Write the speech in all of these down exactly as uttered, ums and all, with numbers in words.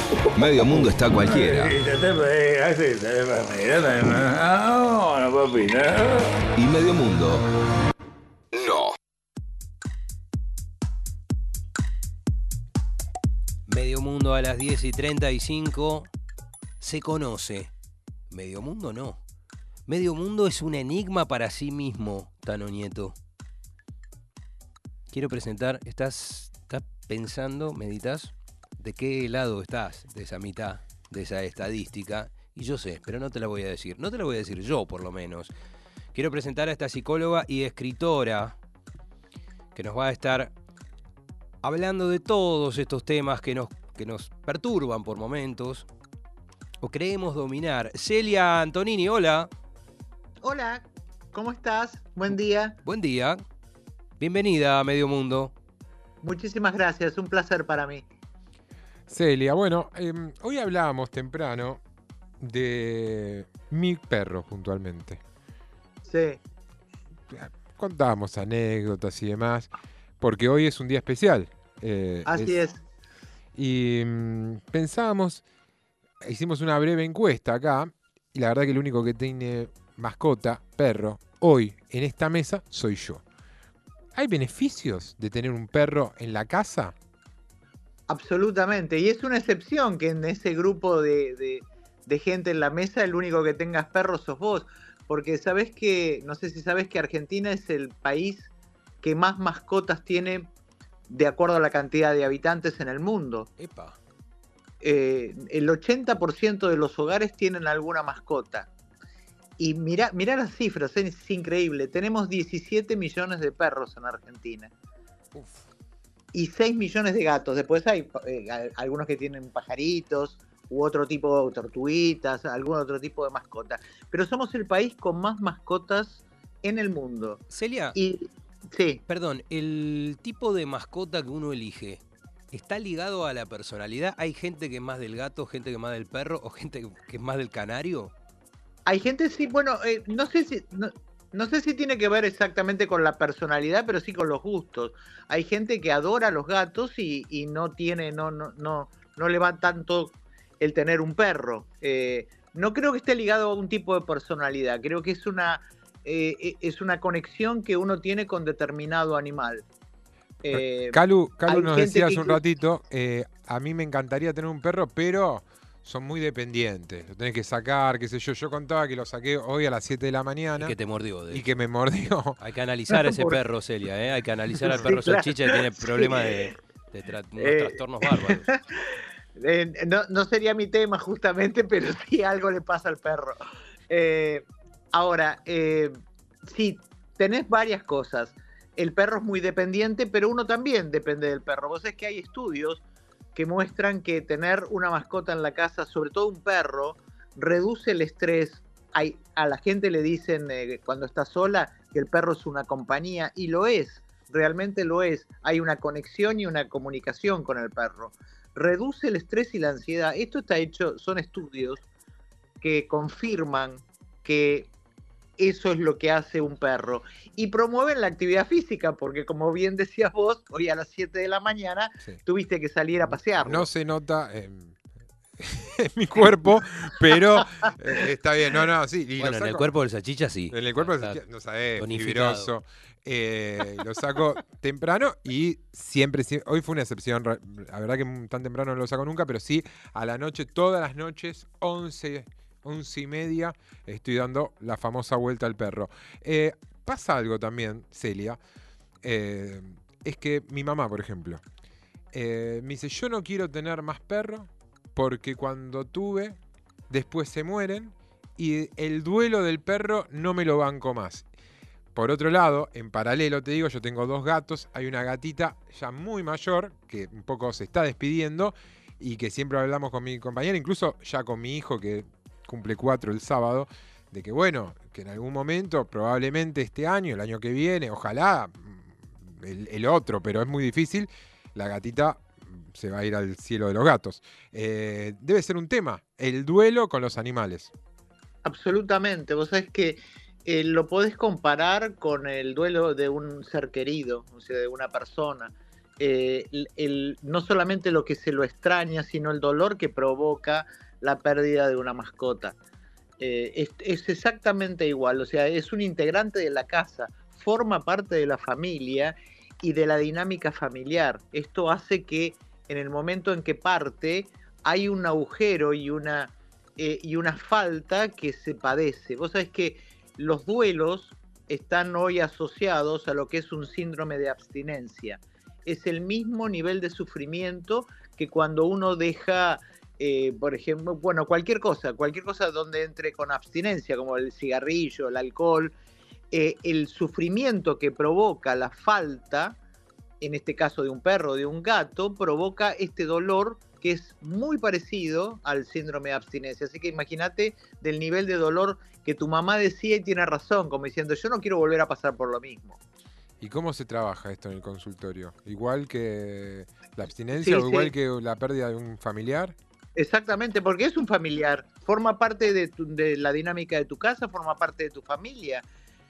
Medio mundo está cualquiera. Y medio mundo no. Medio mundo a las diez y treinta y cinco se conoce. Medio mundo no. Medio mundo es un enigma para sí mismo, Tano Nieto. Quiero presentar, ¿estás, estás pensando, meditas, de qué lado estás de esa mitad, de esa estadística? Y yo sé, pero no te la voy a decir. No te la voy a decir yo, por lo menos. Quiero presentar a esta psicóloga y escritora que nos va a estar hablando de todos estos temas que nos, que nos perturban por momentos o creemos dominar. Celia Antonini, hola. Hola, ¿cómo estás? Buen día. Buen día. Bienvenida a Medio Mundo. Muchísimas gracias, un placer para mí. Celia, bueno, eh, hoy hablábamos temprano de mi perro puntualmente. Sí. Contábamos anécdotas y demás, porque hoy es un día especial. Eh, Así es. es. Y mmm, pensábamos, hicimos una breve encuesta acá, y la verdad que el único que tiene mascota, perro, hoy en esta mesa soy yo. ¿Hay beneficios de tener un perro en la casa? Absolutamente, y es una excepción que en ese grupo de, de, de gente en la mesa el único que tengas perros sos vos, porque sabés que, no sé si sabés que Argentina es el país que más mascotas tiene de acuerdo a la cantidad de habitantes en el mundo. Epa. Eh, el ochenta por ciento de los hogares tienen alguna mascota. Y mirá, mirá las cifras, es increíble. Tenemos diecisiete millones de perros en Argentina. Uf. Y seis millones de gatos. Después hay eh, algunos que tienen pajaritos u otro tipo de tortuguitas, algún otro tipo de mascota. Pero somos el país con más mascotas en el mundo. Celia, y, sí. Perdón, ¿el tipo de mascota que uno elige está ligado a la personalidad? ¿Hay gente que es más del gato, gente que es más del perro o gente que es más del canario? Hay gente, sí, bueno, eh, no sé si no, no sé si tiene que ver exactamente con la personalidad, pero sí con los gustos. Hay gente que adora a los gatos y, y no tiene, no, no, no, no le va tanto el tener un perro. Eh, no creo que esté ligado a un tipo de personalidad, creo que es una, eh, es una conexión que uno tiene con determinado animal. Eh, Calu, Calu nos decía hace que... un ratito, eh, a mí me encantaría tener un perro, pero son muy dependientes, lo tenés que sacar, qué sé yo. Yo contaba que lo saqué hoy a las siete de la mañana. Y que te mordió. De y que me mordió. Hay que analizar a ese Por... perro, Celia, ¿eh? Hay que analizar al perro sí, claro. salchicha que tiene problemas sí. de, de tra unos eh, trastornos bárbaros. Eh, no, no sería mi tema justamente, pero sí algo le pasa al perro. Eh, ahora, eh, sí, tenés varias cosas. El perro es muy dependiente, pero uno también depende del perro. Vos sabés que hay estudios que muestran que tener una mascota en la casa, sobre todo un perro, reduce el estrés. Hay, a la gente le dicen eh, cuando está sola que el perro es una compañía, y lo es, realmente lo es. Hay una conexión y una comunicación con el perro. Reduce el estrés y la ansiedad. Esto está hecho, son estudios que confirman que eso es lo que hace un perro. Y promueven la actividad física, porque como bien decías vos, hoy a las siete de la mañana sí. tuviste que salir a pasear. No se nota en, en mi cuerpo, pero eh, está bien. No, no, sí. Y bueno, saco, en el cuerpo del salchicha sí. En el cuerpo del salchicha, no sabés, fibroso. Eh, lo saco temprano y siempre, siempre, hoy fue una excepción, la verdad que tan temprano no lo saco nunca, pero sí a la noche, todas las noches, once, once y media, estoy dando la famosa vuelta al perro. Eh, pasa algo también, Celia, eh, es que mi mamá, por ejemplo, eh, me dice, yo no quiero tener más perro porque cuando tuve, después se mueren y el duelo del perro no me lo banco más. Por otro lado, en paralelo te digo, yo tengo dos gatos, hay una gatita ya muy mayor que un poco se está despidiendo y que siempre hablamos con mi compañera, incluso ya con mi hijo que cumple cuatro el sábado, de que bueno, que en algún momento, probablemente este año, el año que viene, ojalá el, el otro, pero es muy difícil, la gatita se va a ir al cielo de los gatos. Eh, debe ser un tema, el duelo con los animales. Absolutamente, vos sabés que Eh, lo podés comparar con el duelo de un ser querido, o sea, de una persona. eh, el, el, no solamente lo que se lo extraña, sino el dolor que provoca la pérdida de una mascota. Eh, es, es exactamente igual, o sea, es un integrante de la casa, forma parte de la familia y de la dinámica familiar. Esto hace que en el momento en que parte hay un agujero y una, eh, y una falta que se padece. Vos sabés que los duelos están hoy asociados a lo que es un síndrome de abstinencia. Es el mismo nivel de sufrimiento que cuando uno deja, eh, por ejemplo, bueno, cualquier cosa, cualquier cosa donde entre con abstinencia, como el cigarrillo, el alcohol, eh, el sufrimiento que provoca la falta, en este caso de un perro o de un gato, provoca este dolor que es muy parecido al síndrome de abstinencia. Así que imagínate del nivel de dolor que tu mamá decía y tiene razón, como diciendo, yo no quiero volver a pasar por lo mismo. ¿Y cómo se trabaja esto en el consultorio? ¿Igual que la abstinencia sí, o igual sí. que la pérdida de un familiar? Exactamente, porque es un familiar, forma parte de, tu, de la dinámica de tu casa, forma parte de tu familia.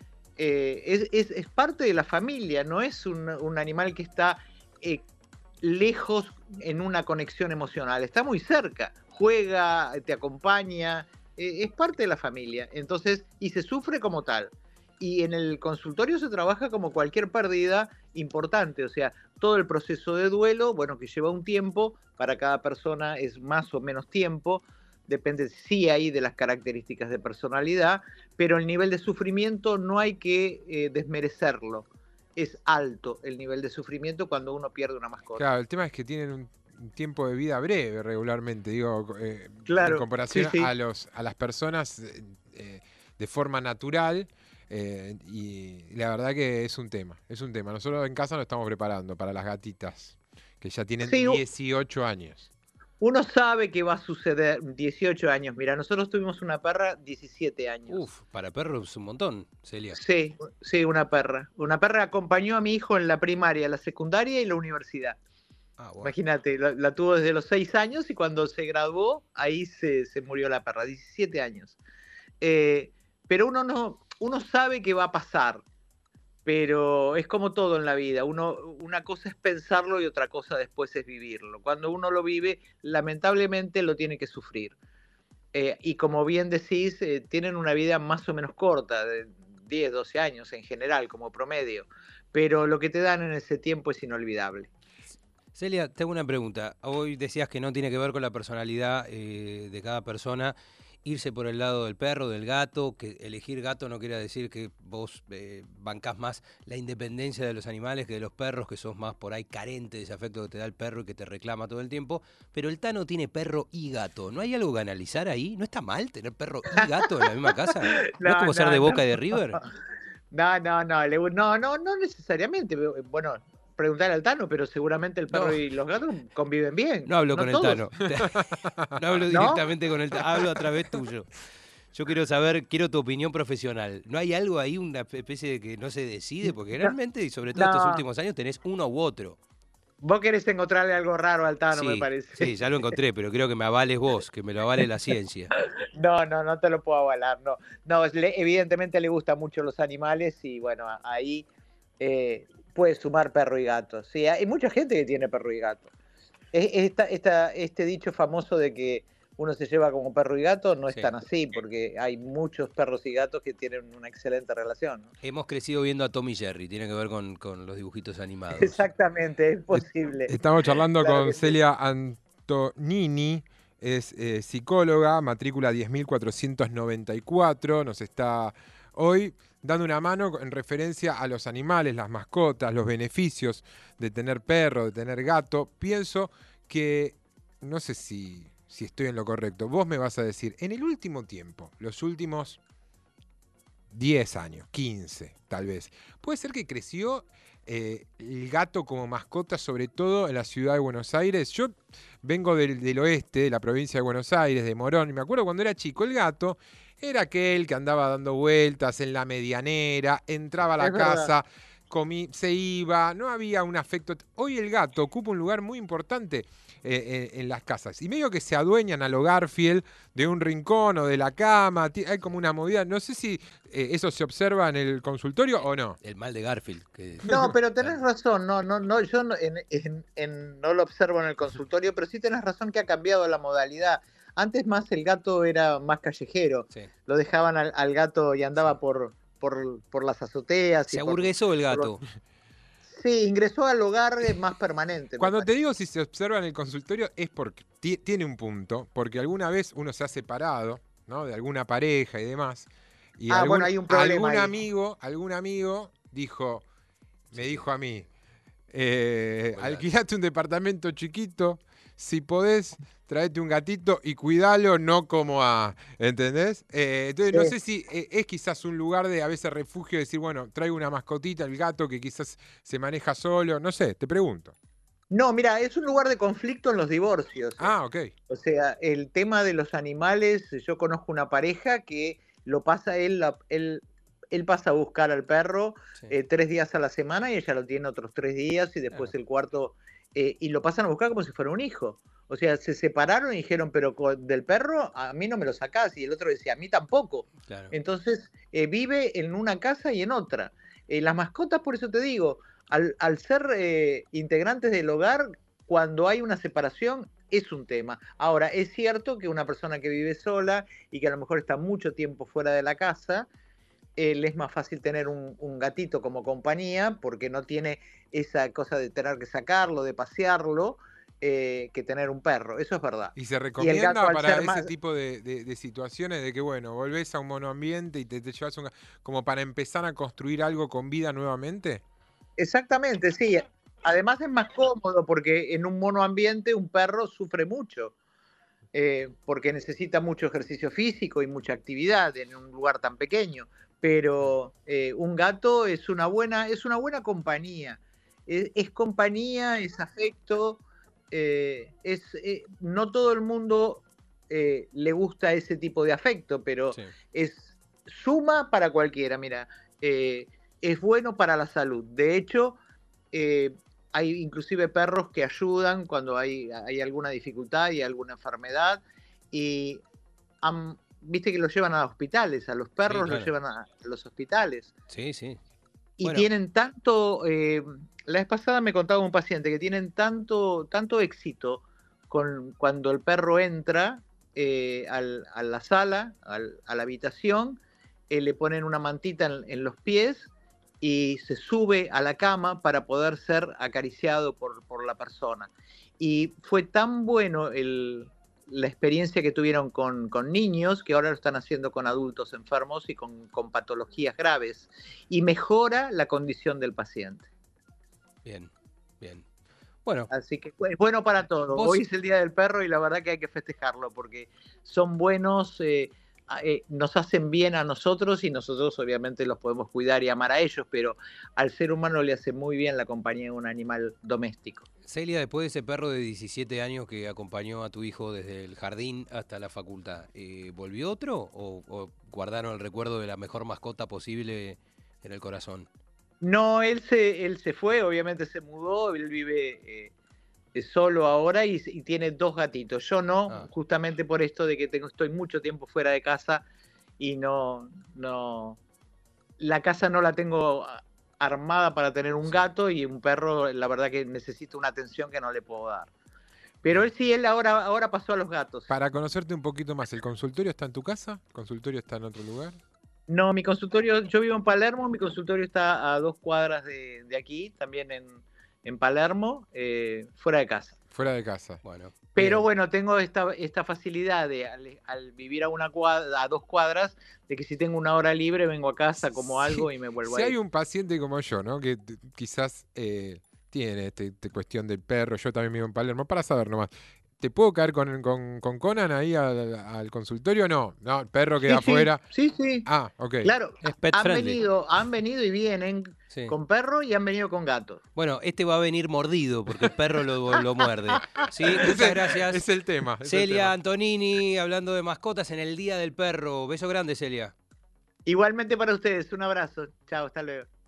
Eh, es, es, es parte de la familia, no es un, un animal que está eh, lejos en una conexión emocional, está muy cerca, juega, te acompaña, eh, es parte de la familia, entonces, y se sufre como tal. Y en el consultorio se trabaja como cualquier pérdida importante, o sea, todo el proceso de duelo, bueno, que lleva un tiempo, para cada persona es más o menos tiempo, depende sí hay de las características de personalidad, pero el nivel de sufrimiento no hay que eh, desmerecerlo. Es alto el nivel de sufrimiento cuando uno pierde una mascota. Claro, el tema es que tienen un, un tiempo de vida breve regularmente, digo, eh, claro, en comparación sí, sí. A, los, a las personas eh, de forma natural. Eh, y la verdad que es un tema, es un tema. Nosotros en casa nos estamos preparando para las gatitas, que ya tienen sí, dieciocho años. Uno sabe que va a suceder dieciocho años. Mira, nosotros tuvimos una perra diecisiete años. Uf, para perros es un montón, Celia. Sí, sí, una perra. Una perra acompañó a mi hijo en la primaria, la secundaria y la universidad. Ah, bueno. Imagínate, la, la tuvo desde los seis años y cuando se graduó, ahí se, se murió la perra, diecisiete años. Eh, pero uno no... Uno sabe que va a pasar, pero es como todo en la vida. Uno, una cosa es pensarlo y otra cosa después es vivirlo. Cuando uno lo vive, lamentablemente lo tiene que sufrir. Eh, y como bien decís, eh, tienen una vida más o menos corta, de diez, doce años en general, como promedio. Pero lo que te dan en ese tiempo es inolvidable. Celia, tengo una pregunta. Hoy decías que no tiene que ver con la personalidad eh, de cada persona. Irse por el lado del perro, del gato, que elegir gato no quiere decir que vos eh, bancás más la independencia de los animales que de los perros, que sos más por ahí carente de ese afecto que te da el perro y que te reclama todo el tiempo, pero el Tano tiene perro y gato. ¿No hay algo que analizar ahí? ¿No está mal tener perro y gato en la misma casa? ¿No, ¿No es como no, ser de Boca no. y de River? No, no, no, no, no, no necesariamente. Bueno, preguntar al Tano, pero seguramente el perro no. y los gatos conviven bien. No hablo no con todos. el Tano. No hablo ¿No? directamente con el Tano, hablo a través tuyo. Yo quiero saber, quiero tu opinión profesional. ¿No hay algo ahí, una especie de que no se decide? Porque realmente, y sobre todo no. estos últimos años, tenés uno u otro. Vos querés encontrarle algo raro al Tano, sí, me parece. Sí, ya lo encontré, pero creo que me avales vos, que me lo avale la ciencia. No, no, no te lo puedo avalar, no. No, evidentemente le gustan mucho los animales y bueno, ahí... Eh, puede sumar perro y gato. Sí, hay mucha gente que tiene perro y gato. Esta, esta, este dicho famoso de que uno se lleva como perro y gato no es sí. tan así, porque hay muchos perros y gatos que tienen una excelente relación, ¿no? Hemos crecido viendo a Tom y Jerry, tiene que ver con, con los dibujitos animados. Exactamente, es posible. Estamos charlando claro con Celia sí. Antonini, es eh, psicóloga, matrícula diez mil cuatrocientos noventa y cuatro, nos está hoy dando una mano en referencia a los animales, las mascotas, los beneficios de tener perro, de tener gato. Pienso que, no sé si, si estoy en lo correcto, vos me vas a decir, en el último tiempo, los últimos diez años, quince tal vez, ¿puede ser que creció eh, el gato como mascota, sobre todo en la ciudad de Buenos Aires? Yo vengo del, del oeste, de la provincia de Buenos Aires, de Morón, y me acuerdo cuando era chico, el gato era aquel que andaba dando vueltas en la medianera, entraba a la es casa, comí, se iba, no había un afecto. Hoy el gato ocupa un lugar muy importante eh, en, en las casas. Y medio que se adueñan a lo Garfield de un rincón o de la cama. Hay como una movida. No sé si eh, eso se observa en el consultorio o no. El mal de Garfield. Que... No, pero tenés razón. No, no, no, yo no, en, en, en, no lo observo en el consultorio, pero sí tenés razón que ha cambiado la modalidad. Antes más el gato era más callejero. Sí. Lo dejaban al, al gato y andaba sí. por, por, por las azoteas. Se aburguesó por, el gato. Por... Sí, ingresó al hogar más permanente. Cuando te digo si se observa en el consultorio es porque tiene un punto, porque alguna vez uno se ha separado, ¿no? De alguna pareja y demás. Y ah, algún, bueno, hay un problema algún ahí. amigo, algún amigo dijo, me sí. dijo a mí, eh, alquilate un departamento chiquito, si podés, traete un gatito y cuidalo, no como a, ¿entendés? Eh, entonces, sí. no sé si eh, es quizás un lugar de a veces refugio, decir, bueno, traigo una mascotita, el gato que quizás se maneja solo, no sé, te pregunto. No, mira, es un lugar de conflicto en los divorcios. Ah, ok. O sea, el tema de los animales, yo conozco una pareja que lo pasa él, él, él pasa a buscar al perro sí. eh, tres días a la semana y ella lo tiene otros tres días y después claro. el cuarto... Eh, y lo pasan a buscar como si fuera un hijo. O sea, se separaron y dijeron, pero del perro a mí no me lo sacás. Y el otro decía, a mí tampoco. Claro. Entonces, eh, vive en una casa y en otra. Eh, las mascotas, por eso te digo, al, al ser eh, integrantes del hogar, cuando hay una separación, es un tema. Ahora, es cierto que una persona que vive sola y que a lo mejor está mucho tiempo fuera de la casa, eh, le es más fácil tener un, un gatito como compañía porque no tiene esa cosa de tener que sacarlo, de pasearlo, eh, que tener un perro. Eso es verdad. ¿Y se recomienda y gato, para ese más... tipo de, de, de situaciones de que, bueno, volvés a un monoambiente y te, te llevas un... como para empezar a construir algo con vida nuevamente? Exactamente, sí. Además es más cómodo porque en un monoambiente un perro sufre mucho. Eh, porque necesita mucho ejercicio físico y mucha actividad en un lugar tan pequeño. Pero eh, un gato es una buena, es una buena compañía. Es, es compañía, es afecto. Eh, es, eh, no todo el mundo eh, le gusta ese tipo de afecto, pero sí. es suma para cualquiera. Mira, eh, es bueno para la salud. De hecho, eh, hay inclusive perros que ayudan cuando hay, hay alguna dificultad y alguna enfermedad. Y um, viste que los llevan a hospitales, a los perros sí, claro. los llevan a los hospitales. Sí, sí. Y bueno. tienen tanto... Eh, la vez pasada me contaba un paciente que tienen tanto, tanto éxito con cuando el perro entra eh, al, a la sala, al, a la habitación, eh, le ponen una mantita en, en los pies y se sube a la cama para poder ser acariciado por, por la persona. Y fue tan bueno el, la experiencia que tuvieron con, con niños, que ahora lo están haciendo con adultos enfermos y con, con patologías graves. Y mejora la condición del paciente. Bien, bien. Bueno. Así que es bueno para todos. ¿Vos? Hoy es el Día del Perro y la verdad que hay que festejarlo porque son buenos, eh, eh, nos hacen bien a nosotros y nosotros obviamente los podemos cuidar y amar a ellos, pero al ser humano le hace muy bien la compañía de un animal doméstico. Celia, después de ese perro de diecisiete años que acompañó a tu hijo desde el jardín hasta la facultad, eh, ¿volvió otro o, o guardaron el recuerdo de la mejor mascota posible en el corazón? No, él se, él se fue, obviamente se mudó, él vive eh, solo ahora y, y tiene dos gatitos. Yo no, ah. justamente por esto de que tengo, estoy mucho tiempo fuera de casa y no, no, la casa no la tengo armada para tener un sí. gato y un perro, la verdad que necesito una atención que no le puedo dar. Pero él sí, él ahora, ahora pasó a los gatos. Para conocerte un poquito más, ¿el consultorio está en tu casa? ¿El consultorio está en otro lugar? No, mi consultorio, yo vivo en Palermo, mi consultorio está a dos cuadras de, de aquí, también en, en Palermo, eh, fuera de casa. Fuera de casa. Bueno. Pero bien. bueno, tengo esta, esta facilidad de al, al vivir a una cuadra, a dos cuadras, de que si tengo una hora libre vengo a casa, como sí, algo y me vuelvo si a ir. Si hay un paciente como yo, ¿no? Que t- quizás eh, tiene esta este cuestión del perro, yo también vivo en Palermo, para saber nomás. ¿Te puedo caer con, con, con Conan ahí al, al consultorio? No, no, el perro queda sí, afuera. Sí, sí. Ah, ok. Claro, es pet han friendly. venido, han venido y vienen sí. con perro y han venido con gatos. Bueno, este va a venir mordido porque el perro lo, lo muerde. Sí, muchas es el, gracias. Es el tema. Es Celia el tema. Antonini, hablando de mascotas en el Día del Perro. Beso grande, Celia. Igualmente para ustedes, un abrazo. Chao, hasta luego.